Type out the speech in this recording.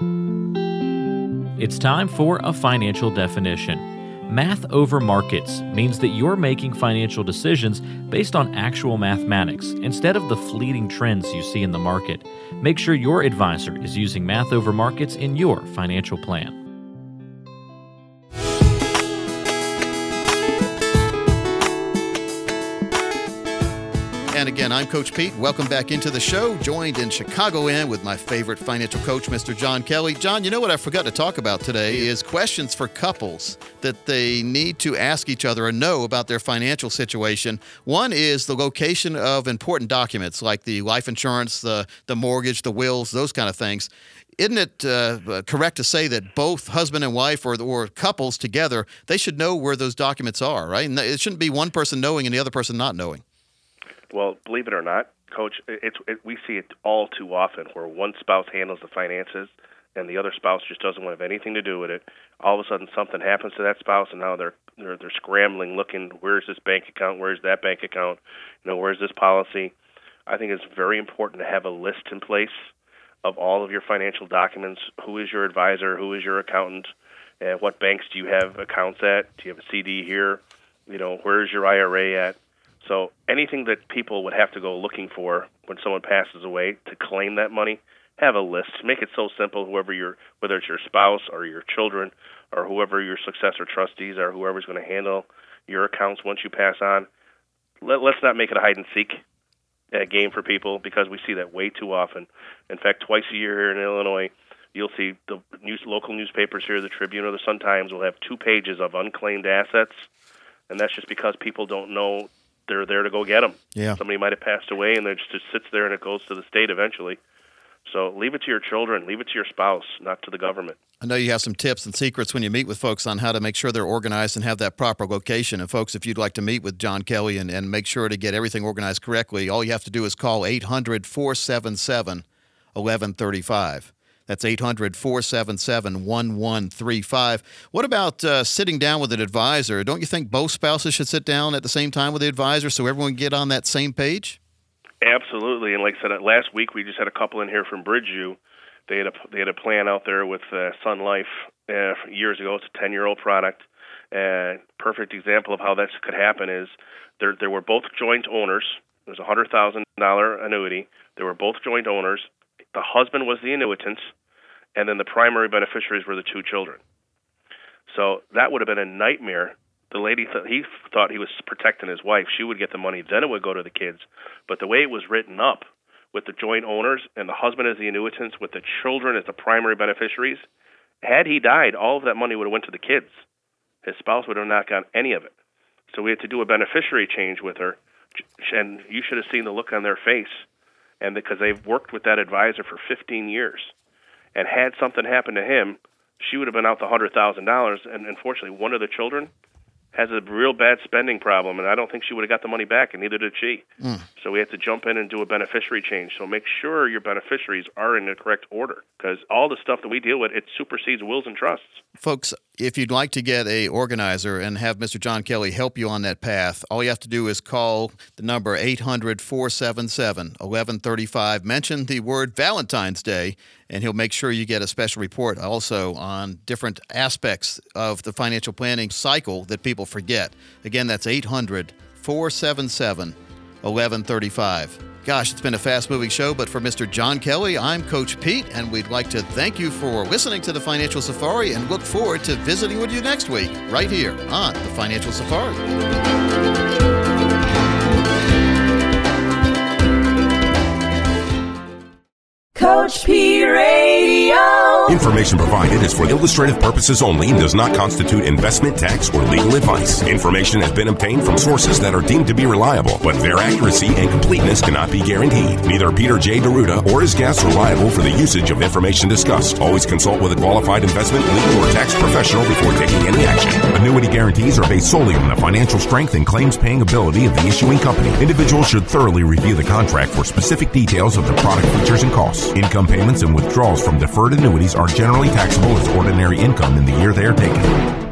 It's time for a financial definition. Math over markets means that you're making financial decisions based on actual mathematics instead of the fleeting trends you see in the market. Make sure your advisor is using math over markets in your financial plan. And again, I'm Coach Pete. Welcome back into the show, joined in Chicagoland with my favorite financial coach, Mr. John Kelly. John, you know what I forgot to talk about today is questions for couples that they need to ask each other or know about their financial situation. One is the location of important documents like the life insurance, the mortgage, the wills, those kind of things. Isn't it correct to say that both husband and wife or couples together, they should know where those documents are, right? And it shouldn't be one person knowing and the other person not knowing. Well, believe it or not, Coach, we see it all too often where one spouse handles the finances and the other spouse just doesn't want to have anything to do with it. All of a sudden, something happens to that spouse, and now they're scrambling, looking, where's this bank account, where's that bank account, where's this policy. I think it's very important to have a list in place of all of your financial documents. Who is your advisor? Who is your accountant? And what banks do you have accounts at? Do you have a CD here? Where's your IRA at? So anything that people would have to go looking for when someone passes away to claim that money, have a list. Make it so simple, whether it's your spouse or your children or whoever your successor trustees are, whoever's going to handle your accounts once you pass on. Let's not make it a hide-and-seek game for people because we see that way too often. In fact, twice a year here in Illinois, you'll see the local newspapers here, the Tribune or the Sun-Times, will have 2 pages of unclaimed assets, and that's just because people don't know they're there to go get them. Yeah. Somebody might have passed away, and it just sits there, and it goes to the state eventually. So leave it to your children, leave it to your spouse, not to the government. I know you have some tips and secrets when you meet with folks on how to make sure they're organized and have that proper location. And folks, if you'd like to meet with John Kelly and make sure to get everything organized correctly, all you have to do is call 800-477-1135. That's 800-477-1135. What about sitting down with an advisor? Don't you think both spouses should sit down at the same time with the advisor so everyone can get on that same page? Absolutely. And like I said, last week we just had a couple in here from Bridgeview. They had a plan out there with Sun Life years ago. It's a 10-year-old product. Perfect example of how this could happen is they were both joint owners. It was a $100,000 annuity. They were both joint owners. The husband was the annuitant, and then the primary beneficiaries were the 2 children. So that would have been a nightmare. The lady he thought he was protecting his wife. She would get the money, then it would go to the kids. But the way it was written up, with the joint owners and the husband as the annuitants, with the children as the primary beneficiaries, had he died, all of that money would have went to the kids. His spouse would have not gotten any of it. So we had to do a beneficiary change with her, and you should have seen the look on their face. And because they've worked with that advisor for 15 years, and had something happen to him, she would have been out the $100,000. And unfortunately, one of the children has a real bad spending problem, and I don't think she would have got the money back, and neither did she. So we had to jump in and do a beneficiary change. So make sure your beneficiaries are in the correct order, because all the stuff that we deal with, it supersedes wills and trusts. Folks, if you'd like to get a organizer and have Mr. John Kelly help you on that path, all you have to do is call the number 800-477-1135. Mention the word Valentine's Day, and he'll make sure you get a special report also on different aspects of the financial planning cycle that people forget. Again, that's 800-477-1135. Gosh, it's been a fast-moving show, but for Mr. John Kelly, I'm Coach Pete, and we'd like to thank you for listening to the Financial Safari and look forward to visiting with you next week, right here on the Financial Safari. Coach P Radio. Information provided is for illustrative purposes only and does not constitute investment, tax, or legal advice. Information has been obtained from sources that are deemed to be reliable, but their accuracy and completeness cannot be guaranteed. Neither Peter J. Deruta or his guests are liable for the usage of information discussed. Always consult with a qualified investment, legal, or tax professional before taking any action. Annuity guarantees are based solely on the financial strength and claims-paying ability of the issuing company. Individuals should thoroughly review the contract for specific details of the product features and costs. Income payments and withdrawals from deferred annuities are generally taxable as ordinary income in the year they are taken.